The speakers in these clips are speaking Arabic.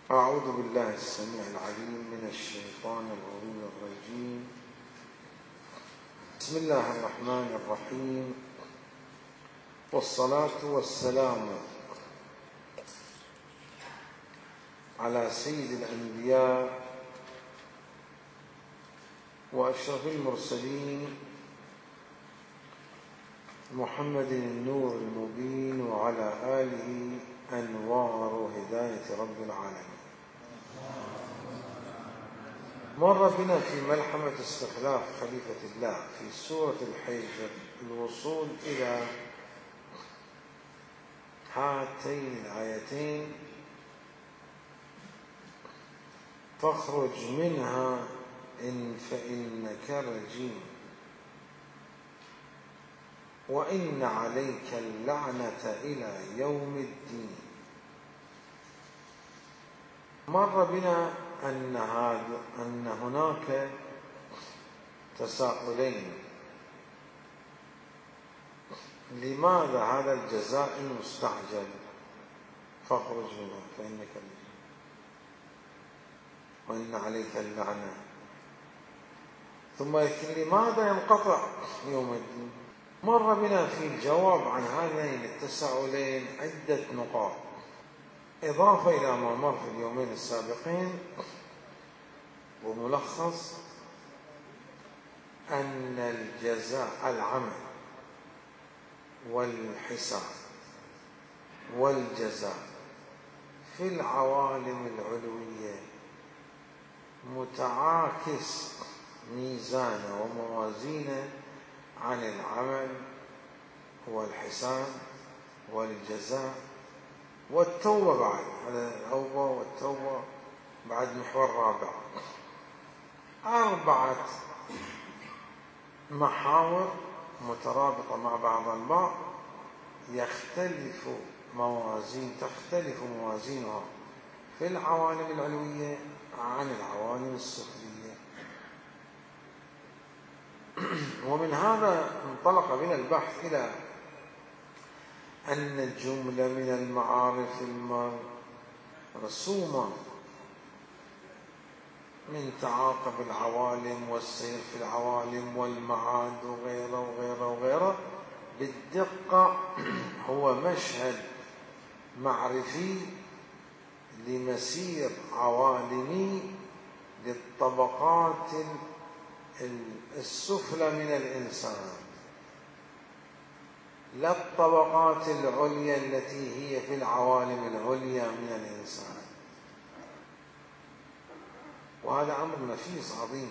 أعوذ بالله السميع العليم من الشيطان الرجيم. بسم الله الرحمن الرحيم، والصلاة والسلام على سيد الأنبياء وأشرف المرسلين محمد النور المبين، وعلى آله أنوار هداية رب العالمين. مر بنا في ملحمة استخلاف خليفة الله في سورة الحجر الوصول إلى هاتين الآيتين: فاخرج منها فإنك رجيم وإن عليك اللعنة إلى يوم الدين. مر بنا أن هناك تساؤلين: لماذا هذا الجزاء المستعجل؟ فاخرج منها فإنك رجيم وإن عليك اللعنة، ثم لماذا ينقطع يوم الدين؟ مر بنا في الجواب عن هذين التساؤلين عدة نقاط، إضافة إلى ما مر في اليومين السابقين، وملخص أن الجزاء العمل والحساب والجزاء في العوالم العلوية متعاكس ميزانه وموازينه عن العمل والحساب والجزاء والتوبة. بعد الأوبة والتوبة بعد محور رابع، 4 محاور مترابطة مع بعض البعض، تختلف موازينها في العوالم العلوية عن العوالم السفلية. ومن هذا انطلق بنا البحث إلى أن الجملة من المعارف المرسومة من تعاقب العوالم والسير في العوالم والمعاد وغيره وغيره وغيره بالدقة هو مشهد معرفي لمسير عوالمي للطبقات السفلى من الإنسان، لا الطبقات العليا التي هي في العوالم العليا من الإنسان. وهذا أمر نفيس عظيم.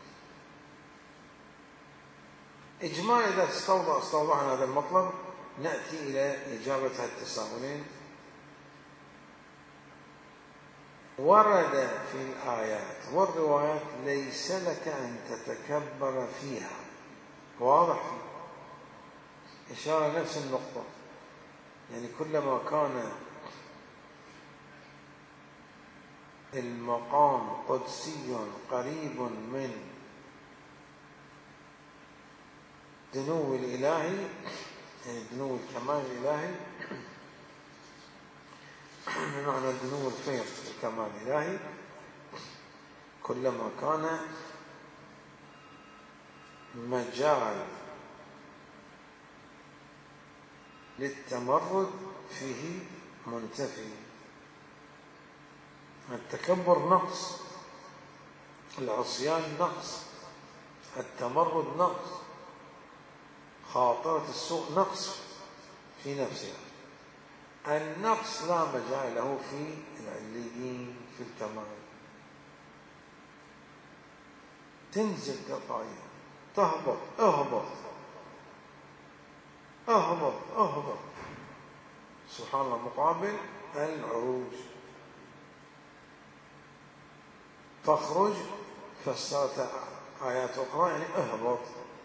إجماع إذا استوضحنا هذا المطلب نأتي إلى إجابة التساؤلين. ورد في الآيات والروايات ليس لك أن تتكبر فيها، واضح، إشارة نفس النقطة، يعني كلما كان المقام قدسي قريب من دنو الإلهي، يعني دنو الكمال الإلهي، بمعنى دنو الفيض الكمال الإلهي، كلما كان مجال للتمرد فيه منتفي. التكبر نقص، العصيان نقص، التمرد نقص، خاطرة السوء نقص في نفسها. النقص لا مجال له في العليين في الكمال. تنزل تلقائيا، تهبط، اهبط، سبحان الله، مقابل العروج. فاخرج فسرت آيات أخرى يعني اهبط،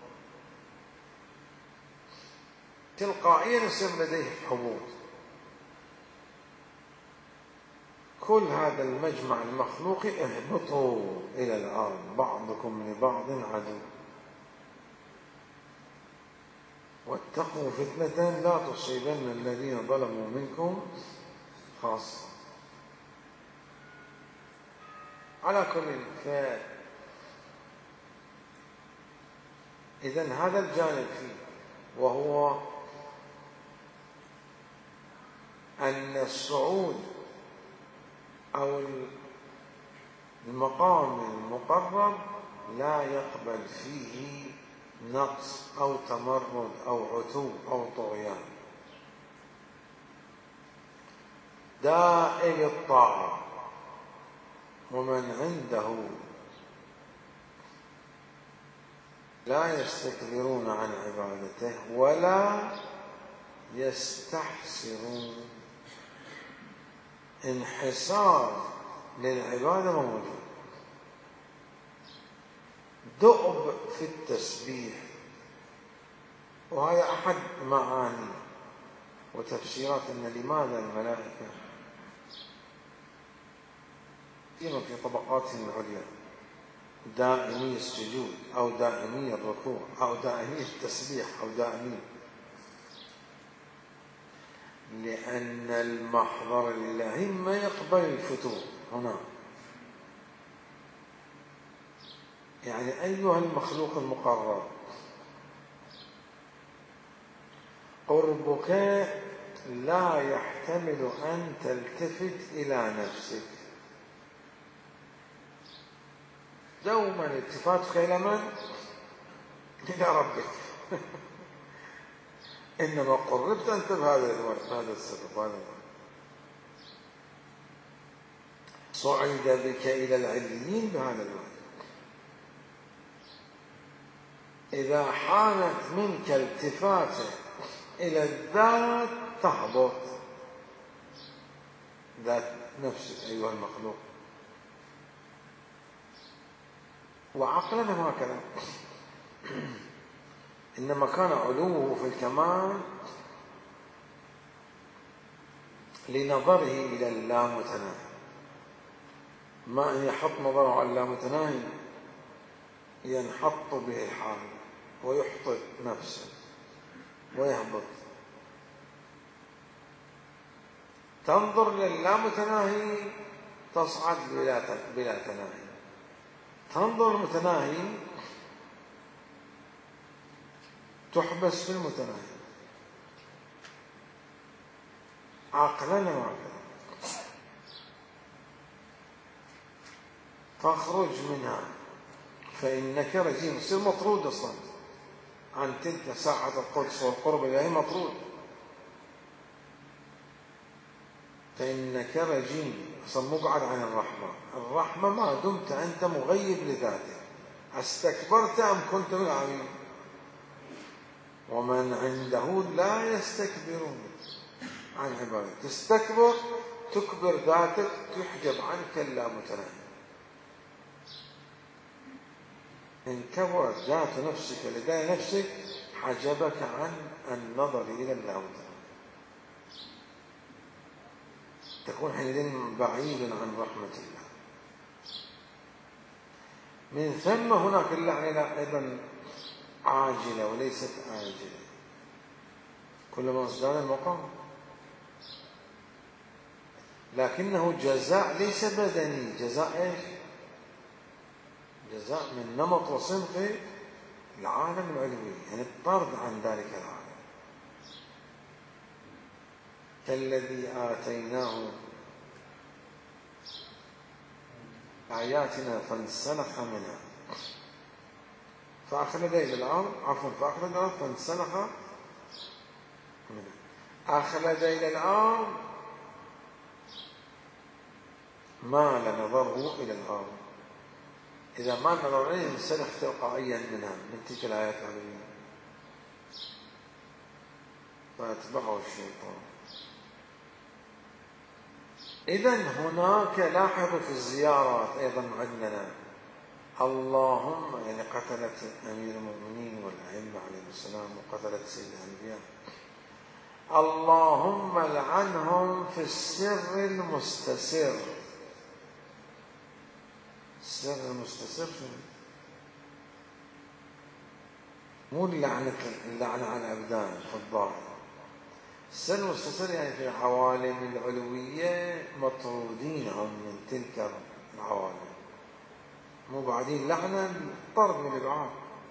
تلقائيا يصير لديه هبوط. كل هذا المجمع المخلوقي اهبطوا إلى الأرض بعضكم لبعض عدو واتقوا فتنة لا تصيبن الذين ظلموا منكم خاصة. على كل إذن هذا الجانب فيه، وهو أن الصعود أو المقام المقرب لا يقبل فيه نقص أو تمرد أو عتو أو طغيان، دائم الطاعة. ومن عنده لا يستكبرون عن عبادته ولا يستحسرون. انحسار للعبادة موجود، دؤب في التسبيح، وهذا أحد معاني وتفسيرات أن لماذا الملائكة في طبقاتهم العليا دائمي السجود أو دائمي الركوع أو دائمي التسبيح أو دائمي، لأن المحضر الإلهي ما يقبل الفتور هنا. يعني أيها المخلوق المقرب، قربك لا يحتمل أن تلتفت إلى نفسك، دوما التفاتك إلى من؟ إلى ربك. إنما قربت أنت بهذا السبب. صعد بك إلى العليين بهذا الوقت. إذا حانت منك التفاتة إلى الذات تهبط ذات نفسك أيها المخلوق. وعقلنا هكذا، إنما كان علوه في الكمال لنظره إلى اللامتناهي. ما أن يحط نظره على اللامتناهي ينحط به الحال ويحطط نفسه ويهبط. تنظر للامتناهي تصعد بلا تناهي، تنظر المتناهي تحبس في المتناهي. عقلنا هكذا، فاخرج منها فإنك رجيم. تصير مطرود أصلا عن تلك ساعة القدس والقرب إليه، مطرود. فإنك رجيم، أصلا مقعد عن الرحمة. الرحمة ما دمت أنت مغيب لذاته. استكبرت أم كنت من العالمين؟ ومن عنده لا يستكبرون عن عبادته. تستكبر تكبر ذاتك، تحجب عنك اللامتناهي. إن كبرت ذات نفسك لدى نفسك حجبك عن النظر إلى اللامتناهي، تكون حينئذ بعيدا عن رحمة الله. من ثم هناك اللعنة أيضا عاجلة وليست آجلة، كلما ازداد المقام، لكنه جزاء ليس بدني. جزاء ايش؟ جزاء من نمط وصنف العالم العلوي، يعني الطرد عن ذلك العالم. كالذي آتيناه آياتنا فانسلخ منها فأخلد إلى الأرض، فأخلد إلى الأرض فانسلخ منها. أخلد إلى الأرض مال نظره إلى الأرض، إذا ما نظر إليه انسلخ تلقائيا منها، من تلك الآيات العلمية، فأتبعه الشيطان. إذن هناك لاحظوا في الزيارات أيضا عندنا اللهم، يعني قتلت أمير المؤمنين والأئمة عليهم السلام وقتلت سيد الأنبياء، اللهم لعنهم في السر المستسر. السر المستسر مو اللعنة على الأبدان في الظاهر. السر المستسر يعني في العوالم العلوية مطرودين هم من تلك العوالم، مو بعدين لعنة طرد من الإبعاد.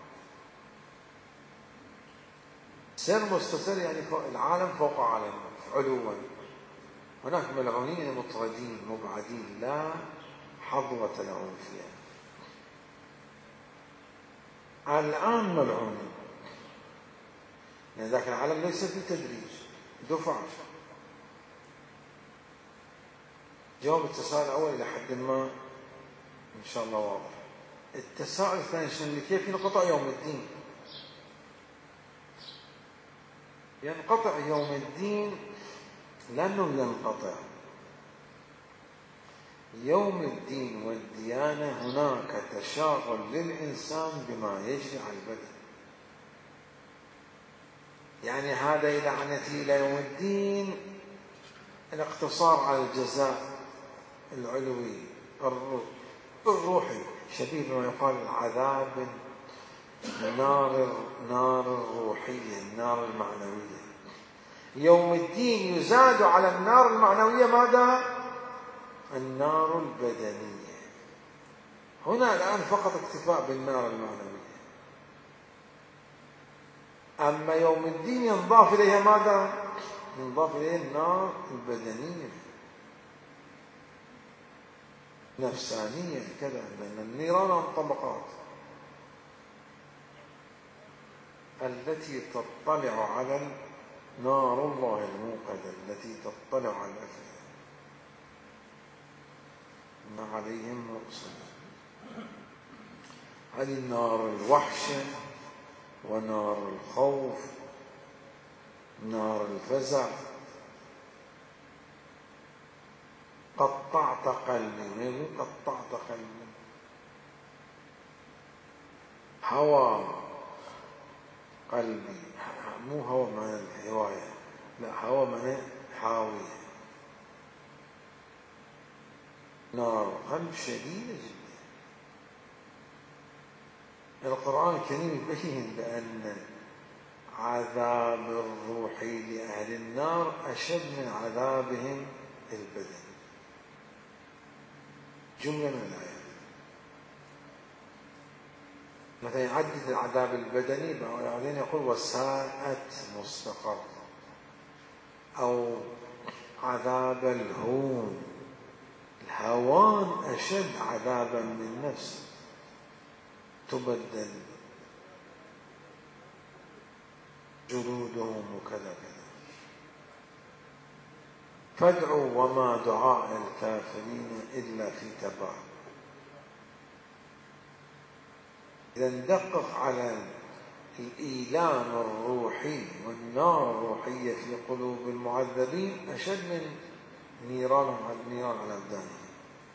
سر مستسر يعني العالم فوق عالم علوا. هناك ملعونين مطردين مبعدين لا حظوة لهم فيها. الآن ملعونين، يعني ذاك العالم ليس في تدريج، دفع. جواب التساؤل الأول إلى حد ما إن شاء الله واضح. التساؤل الثاني شنو؟ كيف ينقطع يوم الدين؟ ينقطع يوم الدين لأنه ينقطع يوم الدين والديانة. هناك تشاغل للإنسان بما يجري على البدن، يعني هذا لعنتي إلى يوم الدين الاقتصار على الجزاء العلوي الروحي، شبيه بما يقال العذاب نار الروحية، النار المعنوية. يوم الدين يزاد على النار المعنوية ماذا؟ النار البدنية. هنا الآن فقط اكتفاء بالنار المعنوية. أما يوم الدين ينضاف إليها ماذا؟ ينضاف إليها النار البدنية نفسانية كذا، لأن النيران طبقات. التي تطلع على نار الله الموقدة، التي تطلع على الأفئدة ما عليهم مؤصدة. هذه النار الوحشة ونار الخوف، نار الفزع. قطعت قلبي، من قطعت قلبي. هوى قلبي، مو هوى معنى الهواية، لا، هوى معنى حاوية. نار قلب شديدة جدا. القرآن الكريم يبين بأن عذاب الروح لأهل النار أشد من عذابهم البدني. جملة من الآيات مثلا يعدد العذاب البدني، بعدين يقول وساءت مستقر، أو عذاب الهون. الهوان أشد عذابا من نفس تبدل جلودهم وكذا كذا. فادعوا وما دعاء الكافرين إلا في تباب. إذا ندقق على الإيلام الروحي والنار الروحية في قلوب المعذبين أشد من نيران على أبدانهم.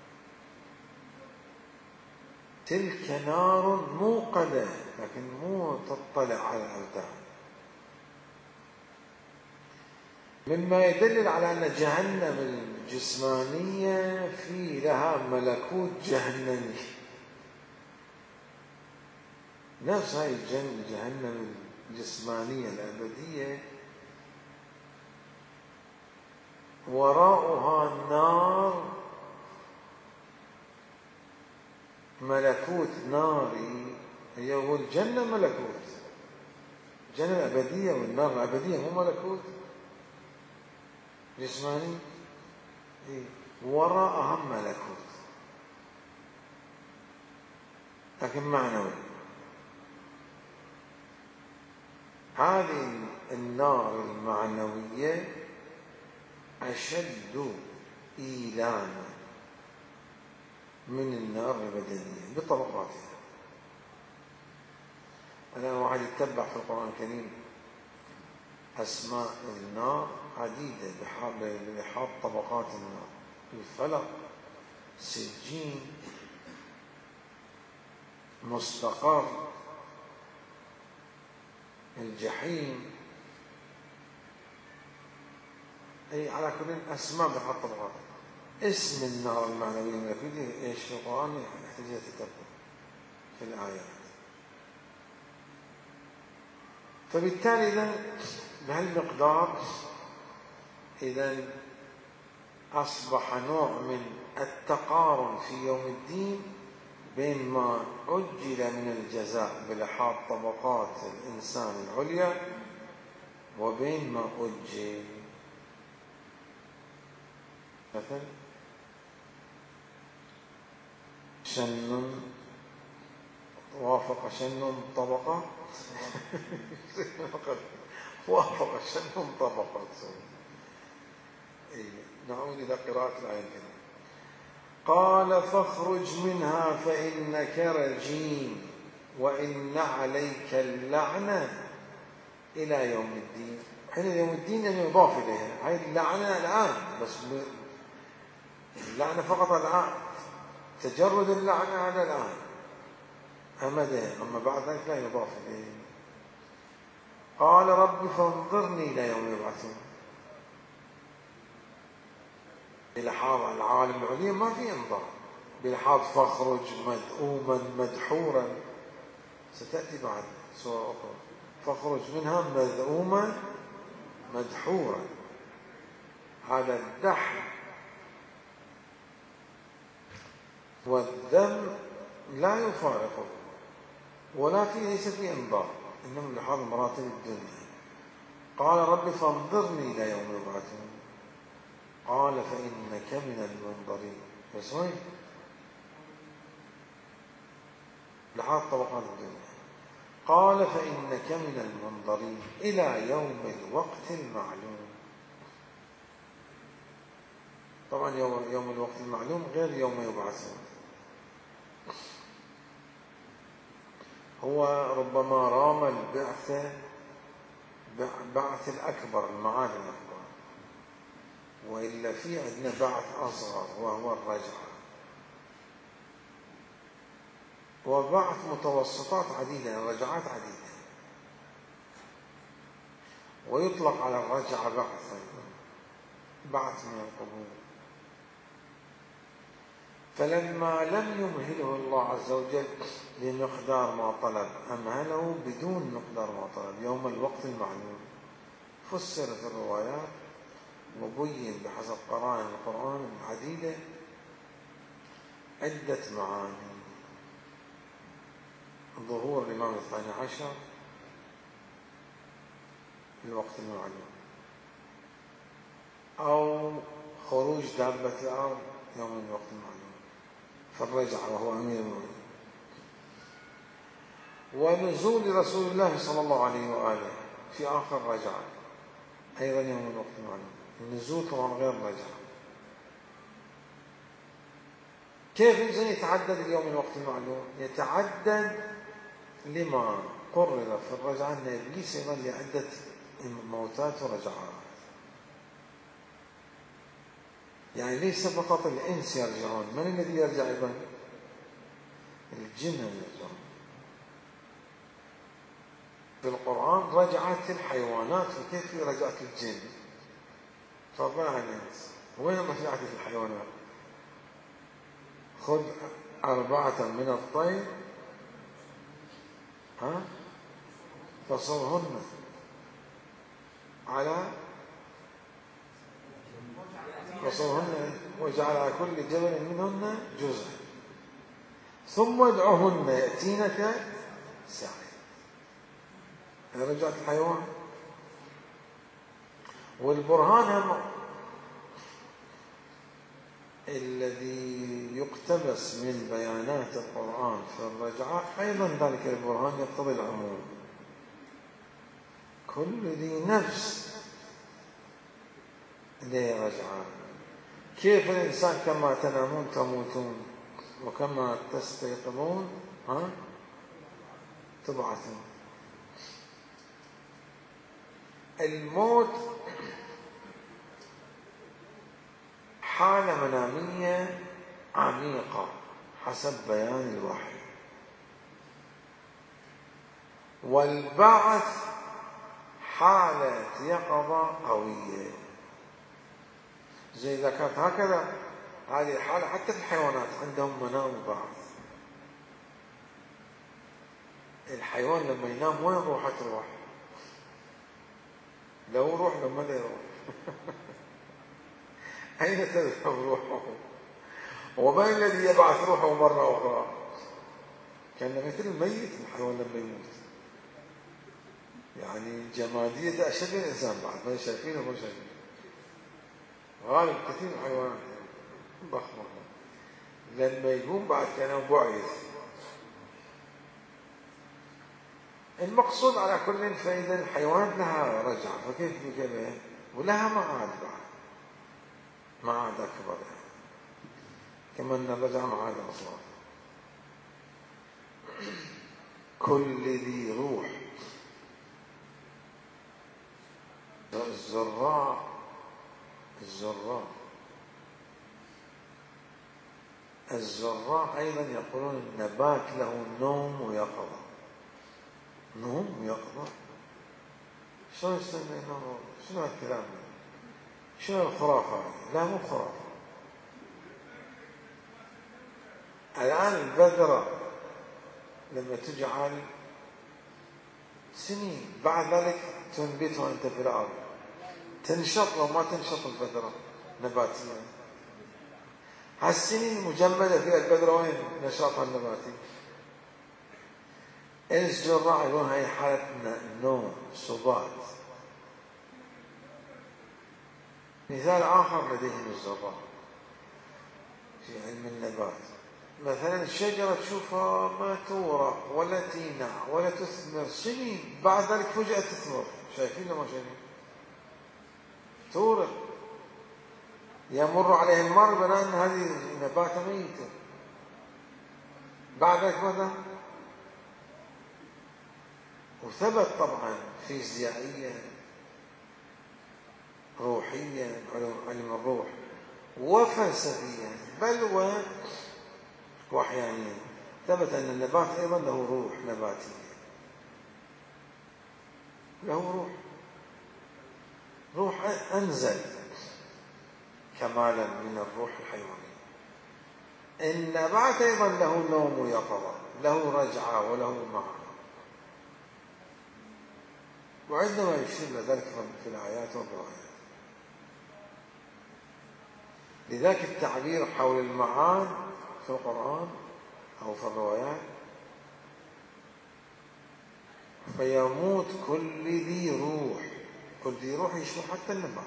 تلك نار موقدة لكن مو تطلع على الأبدان، مما يدلل على أن جهنم الجسمانية في لها ملكوت جهنمي. نفس هاي جهنم الجسمانية الأبدية وراءها النار، ملكوت ناري. هي والجنة ملكوت، الجنة الأبدية والنار الأبدية مو ملكوت جسماني. وراءها ملكوت لكن معنوي. هذه النار المعنوية أشد إيلاما من النار البدنية بطبقاتها. الآن واحد يتبع في القرآن الكريم أسماء النار عديدة بإحاط طبقات النار: الفلق، سجين، مستقر، الجحيم. أي على كل أسماء بإحاط طبقات. اسم النار المعنوية الملكوتية إيش في القرآن يحتاج يتتبع في الآيات. فبالتالي إذن بهالمقدار إذن أصبح نوع من التقارن في يوم الدين بين ما أجل من الجزاء بلحاظ طبقات الإنسان العليا وبين ما أجل. مثل شن وافق شن طبقة وافق شن طبقة. نعود إلى قراءة الآية. قال فاخرج منها فإنك رجيم وإن عليك اللعنة إلى يوم الدين. حين يوم الدين أن يضاف إليها هاي اللعنة الآن، بس اللعنة فقط الآن، تجرد اللعنة على الآن أمدا، أما بعد ذلك لا يضاف إليه. قال رب فانظرني إلى يوم يبعثون. بلحاظ العالم العليم ما في انظار، بلحاظ فاخرج مدؤوما مدحورا، ستأتي بعد سورة أخرى. فاخرج منها مذءوما مدحورا، هذا الدحر والذم لا يفارقه، ولكن ليس في انظار، إنما لحاظ مراتب الدنيا. قال رب فانظرني إلى يوم يبعثون. قال فإنك من المنظرين. بس وين لحاظ طبقات الدنيا. قال فإنك من المنظرين إلى يوم الوقت المعلوم. طبعا يوم الوقت المعلوم غير يوم يبعثون. هو ربما رام بعث الأكبر، المعاني الأكبر، وإلا في عندنا بعث أصغر وهو الرجعة، وبعث متوسطات عديدة، رجعات عديدة، ويطلق على الرجعة بعث من القبور. فلما لم يمهله الله عز وجل لمقدار ما طلب أمهله بدون مقدار ما طلب يوم الوقت المعلوم. فسر في الروايات وبين بحسب قرائن القرآن العديدة عدة معاني: ظهور الإمام الثاني عشر في الوقت المعلوم، أو خروج دابة الأرض يوم الوقت المعلوم فالرجعة وهو أمير المؤمنين، ونزول رسول الله صلى الله عليه وآله في آخر رجعة أيضا يوم الوقت المعلوم. النزول طبعا غير رجعة. كيف الإنسان يتعدد اليوم الوقت المعلوم؟ يتعدد لما قرر في الرجعة أن إبليس يظل عدة موتات ورجعات. يعني ليس فقط الإنس يرجعون، من الذي يرجع أيضا؟ الجن يرجعون. في القرآن رجعت الحيوانات، وكيف رجعت الجن؟ فضلا عن الإنس. وين رجعت الحيوانات؟ خذ 4 من الطير فصرهن وجعل على كل جبل منهن جزء ثم ادعهن يأتينك سعيا. رجعت الحيوان. والبرهان هم الذي يقتبس من بيانات القرآن في الرجعة، أيضا ذلك البرهان يقتضي العموم. كل ذي نفس له رجعة. كيف الإنسان كما تنامون تموتون وكما تستيقظون تبعثون. الموت حالة منامية عميقة حسب بيان الوحي، والبعث حالة يقظة قوية. زي إذا كانت هكذا هذه الحالة، حتى في الحيوانات عندهم منام وبعث. الحيوان لما ينام وين روحه تروح؟ لو روح لما لا يروح أين تذهب روحه؟ وما الذي يبعث روحه مرة أخرى؟ كان مثل الميت الحيوان لما يموت، يعني الجمادية ده أشد من الإنسان بعد، ما شايفينه ما شايفينه. غالب كثير من الحيوانات ضخمة، لما يقوم بعد كان بعيث. المقصود على كل فإذا الحيوانات لها رجعة، فكيف بكذا ولها معاد بعد، معاد أكبر يعني. كما أن الرجعة معاد أصغر. كل ذي روح. الزراع أيضا يقولون النبات له نوم ويقظة. نوم ويقظة؟ شلون يسمى نوم؟ شنو الكلام؟ شنو الخرافة؟ لا مو خرافة. الآن البذرة لما تجعل سنين بعد ذلك تنبتها أنت في الأرض، تنشط لو ما تنشط البذرة نباتيا. هالسنين المجمدة فيها البذرة وين نشاطها النباتي؟ الزراع يقولون هاي حالة نوم سبات. مثال آخر لديهم الزراع في علم النبات، مثلا الشجرة تشوفها ما تورق ولا تينع ولا تثمر سنين، بعد ذلك فجأة تثمر. شايفين لما شايفين تورق، يمر عليه المر بناء أن هذه نباتة ميتة. بعد ذلك ماذا؟ وثبت طبعا فيزيائيا روحيا، علم الروح، وفلسفيا، بل وأحيانيا ثبت أن النبات أيضا له روح نباتية، له روح أنزل كمالا من الروح الحيوانية. النبات أيضا له نوم ويقظة، له رجعة وله معنى، وعندما يشير ذلك في الآيات والروايات. لذلك التعبير حول المعاد في القرآن أو في الروايات فيموت كل ذي روح. كل ذي روح يشمل حتى النبات.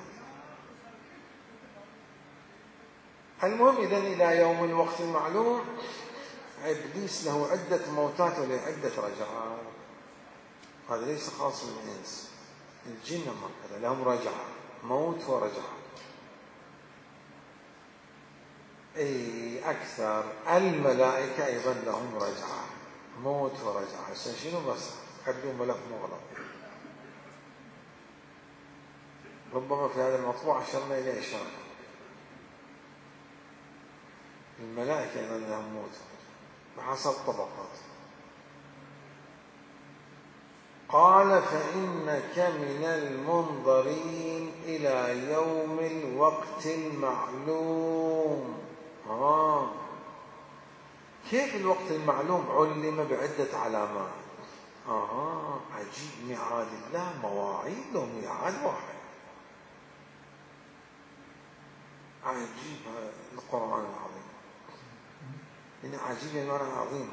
المهم إذن إلى يوم الوقت المعلوم إبليس له عدة موتات وله عدة رجعات. هذا ليس خاص بالإنس، الجن هكذا لهم رجعة، موت ورجعة. أي أكثر الملائكة أيضا لهم رجعة، موت ورجعة. هسه شنو بس خلوا ملف مغلق. ربما في هذا المطبوع أشرنا إلى إشارة الملائكة أيضا لهم موت بحسب طبقات. قال فإنك من المنظرين إلى يوم الوقت المعلوم. كيف الوقت المعلوم؟ علم بعدة علامات. عجيب، ميعاد الله مواعيد له ميعاد واحد. عجيب القرآن العظيم. إن عجيب المعنى عظيم.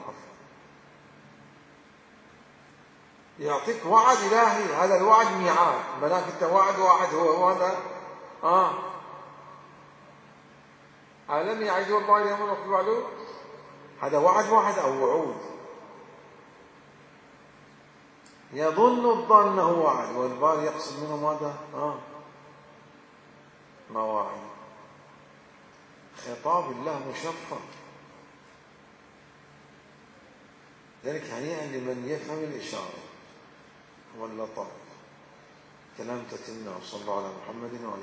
يعطيك وعد إلهي، هذا الوعد ميعاد، ملاك انت وعد واحد هو هذا. ألم يعدوا الله يوم الوقت المعلوم؟ هذا وعد واحد أو وعود. يظن الظن أنه وعد والبال يقصد منه ماذا؟ مواعيد. خطاب الله مشفر. ذلك هنيئا لمن يفهم الإشارة واللطائف. كلام تتمنى. وصلى الله على محمد وعلى